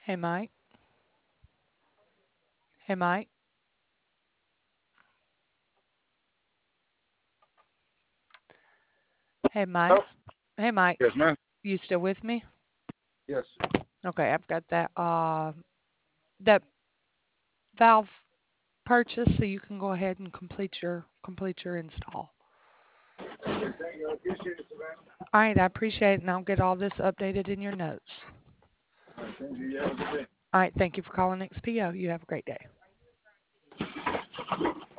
Hey, Mike. Hey, Mike. Hey, Mike. Oh, Hey, Mike. yes, ma'am. You still with me? Yes. Okay, I've got that valve purchase, so you can go ahead and complete your install. Thank you. I appreciate it, Savannah. All right, I appreciate it, and I'll get all this updated in your notes. All right, thank you. You have a good day. All right, thank you for calling XPO. You have a great day.